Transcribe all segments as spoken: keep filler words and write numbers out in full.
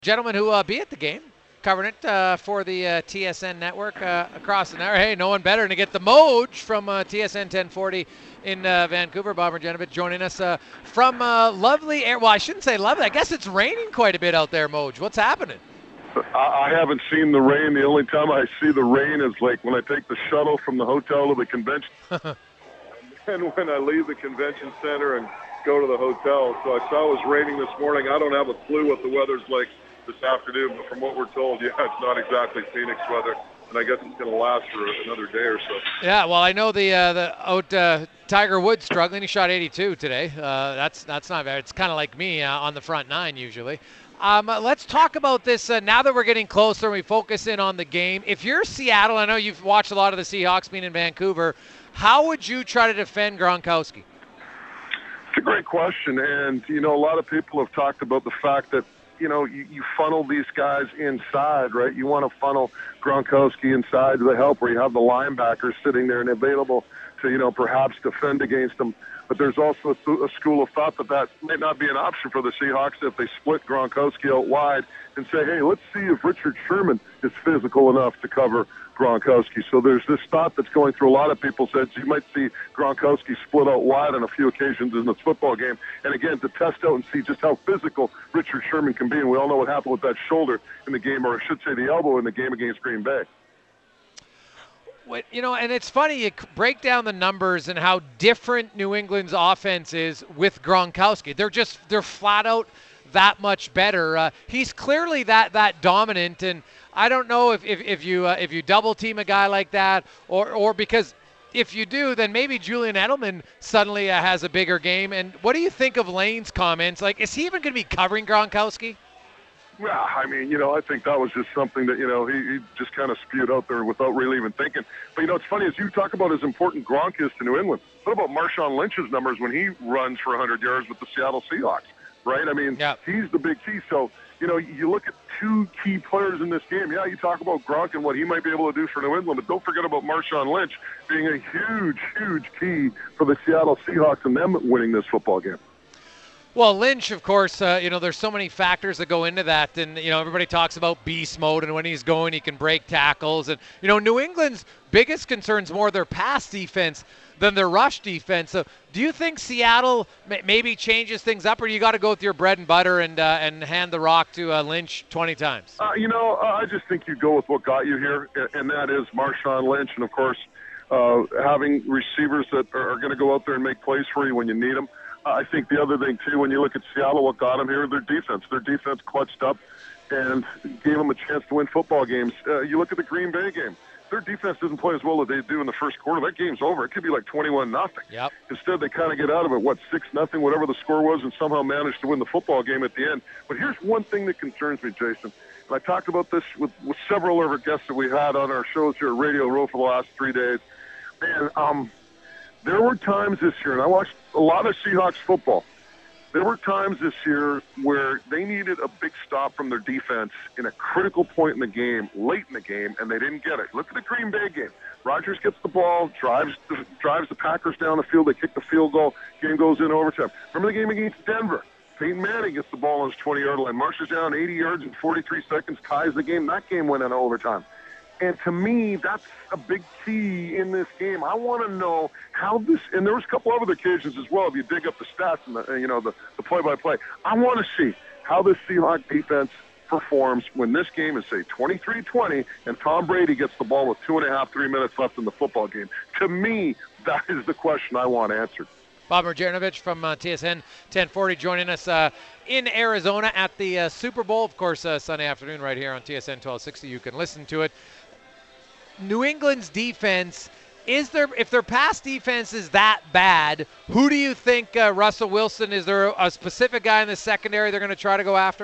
Gentlemen who uh, be at the game, covering it uh, for the uh, T S N network uh, across the hour. Hey, no one better than to get the Moj from uh, T S N ten forty in uh, Vancouver. Bob Marjanovic joining us uh, from uh, lovely air. Well, I shouldn't say lovely. I guess it's raining quite a bit out there, Moj. What's happening? I haven't seen the rain. The only time I see the rain is like when I take the shuttle from the hotel to the convention, and when I leave the convention center and go to the hotel. So I saw it was raining this morning. I don't have a clue what the weather's like this afternoon, but from what we're told, yeah, it's not exactly Phoenix weather, and I guess it's going to last for another day or so. Yeah, well, I know the uh, the out uh, Tiger Woods struggling. He shot eighty-two today. Uh, that's that's not bad. It's kind of like me uh, on the front nine usually. Um, uh, let's talk about this uh, now that we're getting closer and we focus in on the game. If you're Seattle, I know you've watched a lot of the Seahawks being in Vancouver. How would you try to defend Gronkowski? It's a great question, and you know, a lot of people have talked about the fact that you know you, you funnel these guys inside, right? You want to funnel Gronkowski inside to the help where you have the linebackers sitting there and available to you know perhaps defend against them. But there's also a, a school of thought that that might not be an option for the Seahawks if they split Gronkowski out wide and say, hey, let's see if Richard Sherman is physical enough to cover Gronkowski. So there's this thought that's going through a lot of people's heads. You might see Gronkowski split out wide on a few occasions in this football game. And again, to test out and see just how physical Richard Sherman can be. And we all know what happened with that shoulder in the game, or I should say the elbow in the game against Green Bay. You know, and it's funny, you break down the numbers and how different New England's offense is with Gronkowski. They're just, they're flat out that much better. Uh, he's clearly that that dominant, and I don't know if, if, if you uh, if you double team a guy like that, or, or because if you do, then maybe Julian Edelman suddenly uh, has a bigger game. And what do you think of Lane's comments? Like, is he even going to be covering Gronkowski? Yeah, I mean, you know, I think that was just something that, you know, he, he just kind of spewed out there without really even thinking. But, you know, it's funny, as you talk about as important Gronk is to New England, what about Marshawn Lynch's numbers when he runs for one hundred yards with the Seattle Seahawks, right? I mean, yeah. He's the big key. So, you know, you look at two key players in this game. Yeah, you talk about Gronk and what he might be able to do for New England, but don't forget about Marshawn Lynch being a huge, huge key for the Seattle Seahawks and them winning this football game. Well, Lynch, of course, uh, you know, there's so many factors that go into that. And, you know, everybody talks about beast mode, and when he's going, he can break tackles. And, you know, New England's biggest concern is more their pass defense than their rush defense. So do you think Seattle maybe changes things up, or you got to go with your bread and butter and uh, and hand the rock to uh, Lynch twenty times? Uh, you know, uh, I just think you go with what got you here, and that is Marshawn Lynch. And, of course, uh, having receivers that are, are going to go out there and make plays for you when you need them. I think the other thing, too, when you look at Seattle, what got them here, their defense. Their defense clutched up and gave them a chance to win football games. Uh, you look at the Green Bay game. Their defense doesn't play as well as they do in the first quarter. That game's over. It could be like twenty-one nothing. Yep. Instead, they kind of get out of it, what, six nothing, whatever the score was, and somehow manage to win the football game at the end. But here's one thing that concerns me, Jason. And I talked about this with, with several of our guests that we had on our shows here at Radio Row for the last three days. Man, um, there were times this year, and I watched a lot of Seahawks football. There were times this year where they needed a big stop from their defense in a critical point in the game, late in the game, and they didn't get it. Look at the Green Bay game. Rodgers gets the ball, drives the, drives the Packers down the field. They kick the field goal. Game goes in overtime. Remember the game against Denver? Peyton Manning gets the ball on his twenty-yard line, marches down eighty yards in forty-three seconds, ties the game. That game went in overtime. And to me, that's a big key in this game. I want to know how this, and there was a couple of other occasions as well, if you dig up the stats and the, you know, the, the play-by-play. I want to see how this Seahawks defense performs when this game is, say, twenty-three twenty, and Tom Brady gets the ball with two and a half, three minutes left in the football game. To me, that is the question I want answered. Bob Marjanovic from uh, T S N ten forty joining us uh, in Arizona at the uh, Super Bowl. Of course, uh, Sunday afternoon right here on T S N twelve sixty. You can listen to it. New England's defense, is there, if their pass defense is that bad, who do you think uh, Russell Wilson, is there a specific guy in the secondary they're going to try to go after?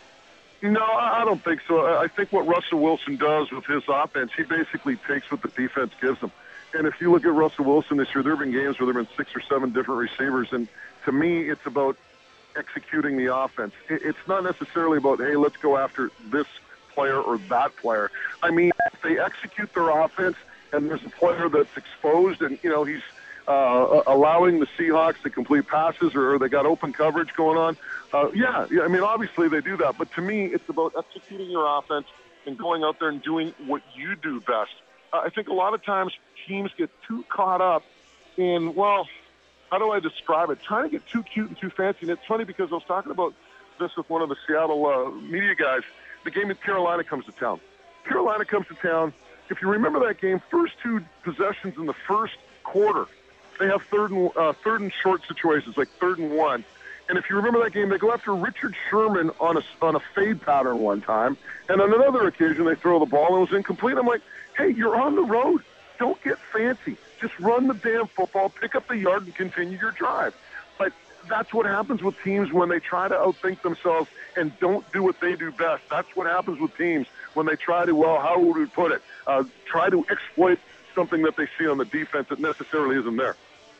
No, I don't think so. I think what Russell Wilson does with his offense, he basically takes what the defense gives him. And if you look at Russell Wilson this year, there have been games where there have been six or seven different receivers. And to me, it's about executing the offense. It's not necessarily about, hey, let's go after this player or that player. I mean, if they execute their offense and there's a player that's exposed and, you know, he's uh, allowing the Seahawks to complete passes, or, or they got open coverage going on. Uh, yeah, yeah, I mean, obviously they do that. But to me, it's about executing your offense and going out there and doing what you do best. Uh, I think a lot of times teams get too caught up in, well, how do I describe it? Trying to get too cute and too fancy. And it's funny because I was talking about this with one of the Seattle uh, media guys. The game in Carolina comes to town. Carolina comes to town. If you remember that game, first two possessions in the first quarter, they have third and, uh, third and short situations, like third and one. And if you remember that game, they go after Richard Sherman on a, on a fade pattern one time. And on another occasion, they throw the ball and it was incomplete. I'm like, hey, you're on the road. Don't get fancy. Just run the damn football, pick up the yard, and continue your drive. But that's what happens with teams when they try to outthink themselves and don't do what they do best. That's what happens with teams when they try to, well, how would we put it, uh, try to exploit something that they see on the defense that necessarily isn't there.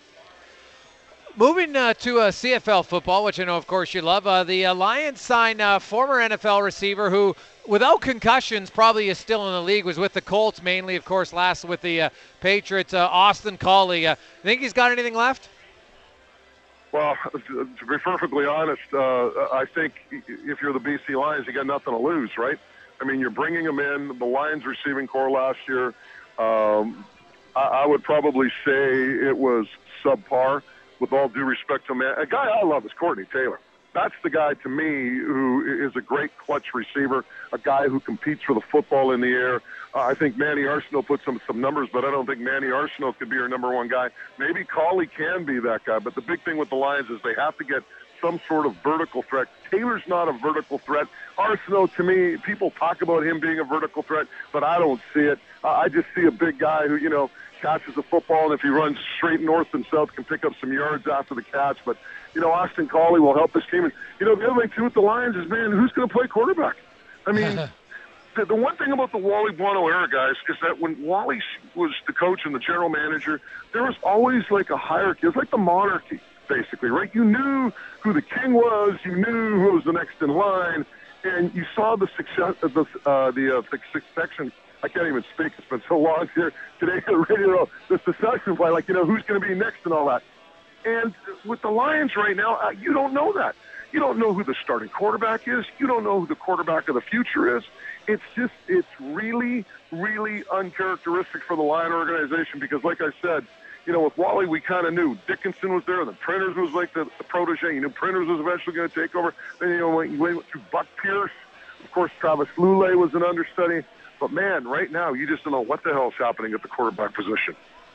Moving uh, to uh, C F L football, which I know, of course, you love, uh, the uh, Lions signed uh, former N F L receiver who, without concussions, probably is still in the league, was with the Colts mainly, of course, last with the uh, Patriots, uh, Austin Collie. Uh, think he's got anything left? Well, to be perfectly honest, uh, I think if you're the B C Lions, you got nothing to lose, right? I mean, you're bringing him in. The Lions receiving core last year, um, I, I would probably say it was subpar. With all due respect to him, a guy I love is Courtney Taylor. That's the guy to me who is a great clutch receiver, a guy who competes for the football in the air. Uh, I think Manny Arsenault put some some numbers, but I don't think Manny Arsenault could be our number one guy. Maybe Collie can be that guy, but the big thing with the Lions is they have to get some sort of vertical threat. Taylor's not a vertical threat. Arsenault, to me, people talk about him being a vertical threat, but I don't see it. Uh, I just see a big guy who, you know, catches the football, and if he runs straight north and south, can pick up some yards after the catch. But, you know, Austin Collie will help this team. And, you know, the other thing, too, with the Lions is, man, who's going to play quarterback? I mean, the, the one thing about the Wally Buono era, guys, is that when Wally was the coach and the general manager, there was always, like, a hierarchy. It was like the monarchy, basically, right? You knew who the king was. You knew who was the next in line. And you saw the success of the, uh, the uh, succession. I can't even speak. It's been so long here today on the radio. The succession play, like, you know, who's going to be next and all that. And with the Lions right now, uh, you don't know that. You don't know who the starting quarterback is. You don't know who the quarterback of the future is. It's just, it's really, really uncharacteristic for the Lion organization because, like I said, you know, with Wally, we kind of knew Dickinson was there. The Printers was like the, the protege. You knew Printers was eventually going to take over. Then, you know, you went through Buck Pierce. Of course, Travis Lulay was an understudy. But, man, right now, you just don't know what the hell is happening at the quarterback position.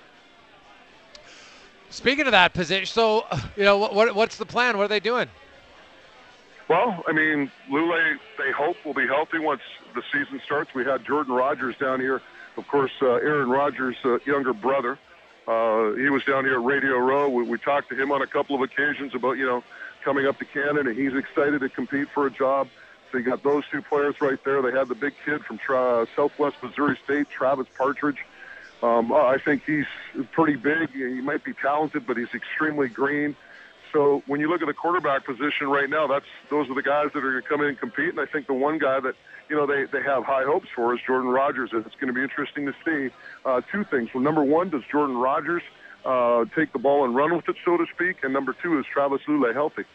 Speaking of that position, so, you know, what, what's the plan? What are they doing? Well, I mean, Lulay, they hope, will be healthy once the season starts. We had Jordan Rogers down here. Of course, uh, Aaron Rodgers' uh, younger brother. Uh, he was down here at Radio Row. We, we talked to him on a couple of occasions about, you know, coming up to Canada. He's excited to compete for a job. So you got those two players right there. They had the big kid from uh, Southwest Missouri State, Travis Partridge. Um, I think he's pretty big. He might be talented, but he's extremely green. So when you look at the quarterback position right now, that's those are the guys that are going to come in and compete. And I think the one guy that, you know, they, they have high hopes for is Jordan Rogers. And it's going to be interesting to see uh, two things. Well, number one, does Jordan Rogers uh, take the ball and run with it, so to speak? And number two, is Travis Lulay healthy?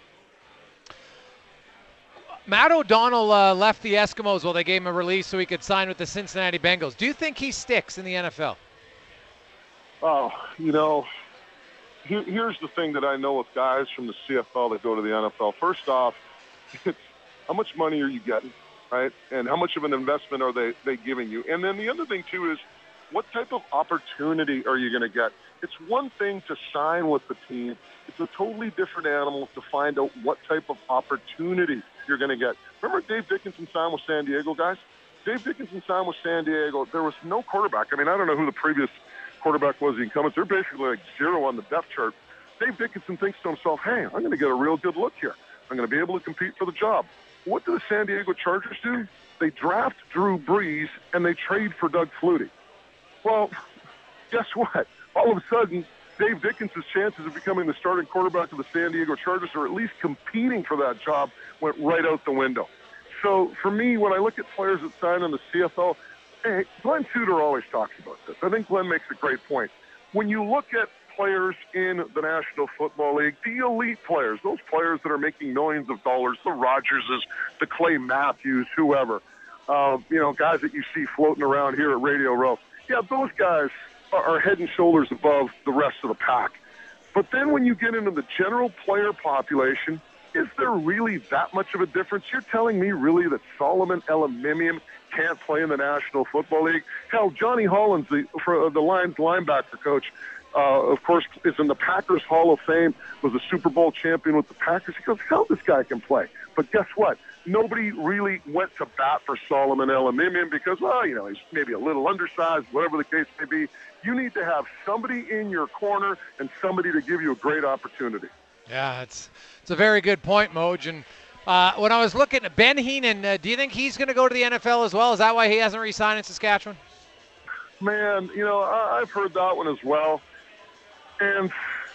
Matt O'Donnell uh, left the Eskimos while they gave him a release so he could sign with the Cincinnati Bengals. Do you think he sticks in the N F L? Oh, you know, here, here's the thing that I know with guys from the C F L that go to the N F L. First off, it's how much money are you getting, right? And how much of an investment are they, they giving you? And then the other thing, too, is what type of opportunity are you going to get? It's one thing to sign with the team. It's a totally different animal to find out what type of opportunity you're going to get. Remember Dave Dickinson signed with San Diego, guys? Dave Dickinson signed with San Diego. There was no quarterback. I mean, I don't know who the previous quarterback was in Cummins. They're basically like zero on the depth chart. Dave Dickinson thinks to himself, hey, I'm going to get a real good look here. I'm going to be able to compete for the job. What do the San Diego Chargers do? They draft Drew Brees, and they trade for Doug Flutie. Well, guess what? All of a sudden, Dave Dickinson's chances of becoming the starting quarterback of the San Diego Chargers, or at least competing for that job, went right out the window. So for me, when I look at players that sign on the C F L, hey, Glenn Tudor always talks about this. I think Glenn makes a great point. When you look at players in the National Football League, the elite players, those players that are making millions of dollars, the Rodgerses, the Clay Matthews, whoever, uh, you know, guys that you see floating around here at Radio Row. Yeah, those guys are, are head and shoulders above the rest of the pack. But then when you get into the general player population, is there really that much of a difference? You're telling me really that Solomon Elimimian can't play in the National Football League? Hell, Johnny Hollins, the, for the Lions linebacker coach, uh, of course, is in the Packers Hall of Fame, was a Super Bowl champion with the Packers. He goes, hell, this guy can play. But guess what? Nobody really went to bat for Solomon Elimimian because, well, you know, he's maybe a little undersized, whatever the case may be. You need to have somebody in your corner and somebody to give you a great opportunity. Yeah, it's it's a very good point, Moj. And uh, when I was looking at Ben Heenan, uh, do you think he's going to go to the N F L as well? Is that why he hasn't re-signed in Saskatchewan? Man, you know, I, I've heard that one as well. And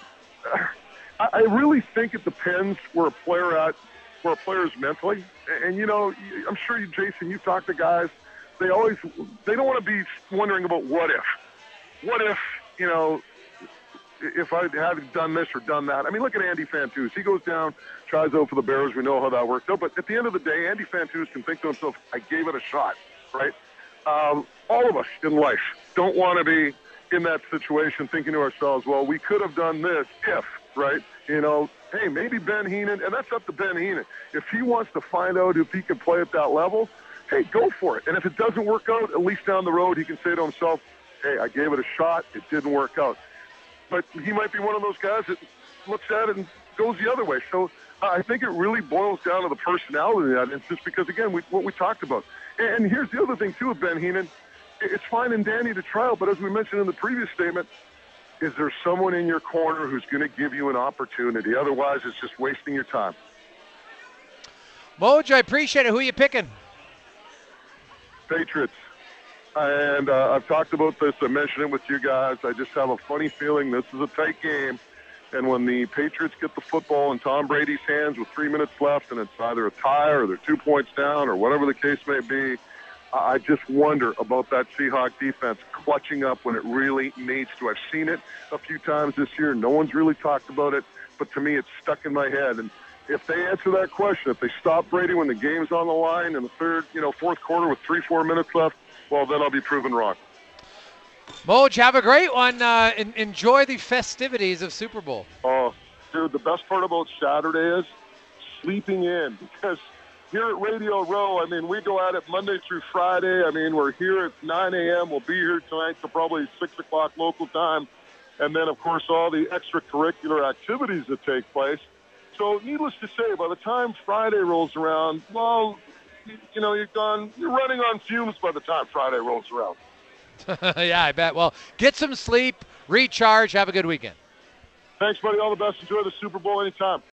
I, I really think it depends where a player at, where a player is mentally. And, and, you know, I'm sure you, Jason, you talk to guys, they always, they don't want to be wondering about what if. What if, you know, if I had done this or done that. I mean, look at Andy Fantuz. He goes down, tries out for the Bears. We know how that worked out. But at the end of the day, Andy Fantuz can think to himself, I gave it a shot, right? Um, all of us in life don't want to be in that situation thinking to ourselves, well, we could have done this if, right? You know, hey, maybe Ben Heenan, and that's up to Ben Heenan. If he wants to find out if he can play at that level, hey, go for it. And if it doesn't work out, at least down the road, he can say to himself, hey, I gave it a shot. It didn't work out. But he might be one of those guys that looks at it and goes the other way. So uh, I think it really boils down to the personality of that instance because, again, we, what we talked about. And, and here's the other thing, too, with Ben Heenan. It's fine and dandy to try out, but as we mentioned in the previous statement, is there someone in your corner who's going to give you an opportunity? Otherwise, it's just wasting your time. Moj, I appreciate it. Who are you picking? Patriots. And uh, I've talked about this. I mentioned it with you guys. I just have a funny feeling this is a tight game. And when the Patriots get the football in Tom Brady's hands with three minutes left and it's either a tie or they're two points down or whatever the case may be, I just wonder about that Seahawk defense clutching up when it really needs to. I've seen it a few times this year. No one's really talked about it. But to me, it's stuck in my head. And if they answer that question, if they stop Brady when the game's on the line in the third, you know, fourth quarter with three, four minutes left, well, then I'll be proven wrong. Moj, have a great one. Uh, en- enjoy the festivities of Super Bowl. Oh, dude, the best part about Saturday is sleeping in because here at Radio Row, I mean, we go at it Monday through Friday. I mean, we're here at nine a.m. We'll be here tonight till probably six o'clock local time. And then, of course, all the extracurricular activities that take place. So needless to say, by the time Friday rolls around, well, you, you know, you're gone, you're running on fumes by the time Friday rolls around. Yeah, I bet. Well, get some sleep, recharge, have a good weekend. Thanks, buddy. All the best. Enjoy the Super Bowl anytime.